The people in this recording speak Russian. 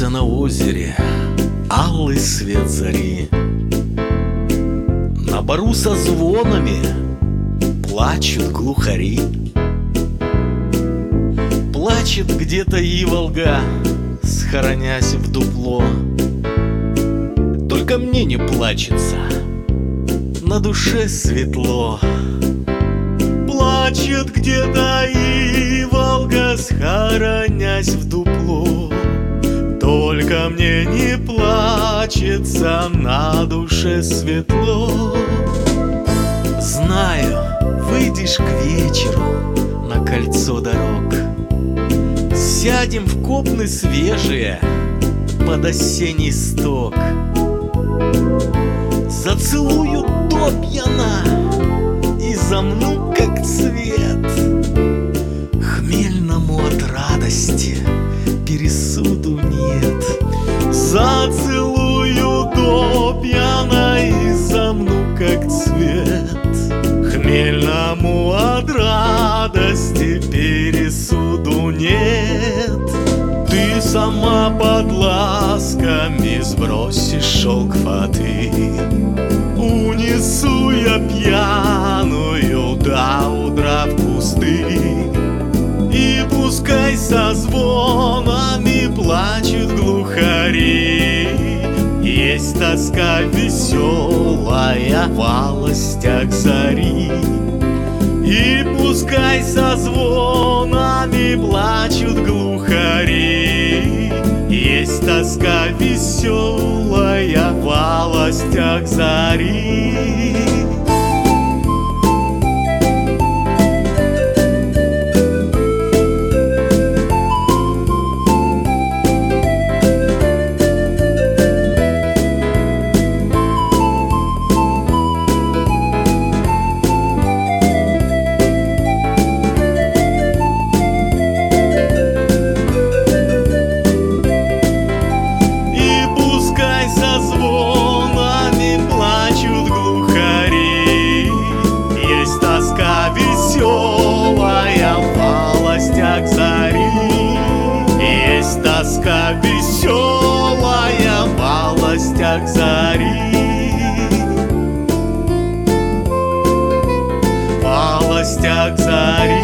Остался на озере алый свет зари. На бару со звонами плачут глухари. Плачет где-то и Волга, схоронясь в дупло. Только мне не плачется, на душе светло. Плачет где-то и Волга, схоронясь в дупло. Только мне не плачется, на душе светло. Знаю, выйдешь к вечеру на кольцо дорог. Сядем в копны свежие под осенний сток. Зацелую до пьяна и замну, как цвет. Хмельному от радости пересуду нет. Зацелую до пьяна и замну, как цвет. Хмельному от радости пересуду нет. Ты сама под ласками сбросишь шелк фаты. Унесу я пьяную до утра в кусты. И пускай со звонами плачут глухари. Есть тоска веселая в волостях зари. И пускай со звонами плачут глухари. Есть тоска веселая в волостях зари. Есть тоска веселая в волостях зари. В волостях зари.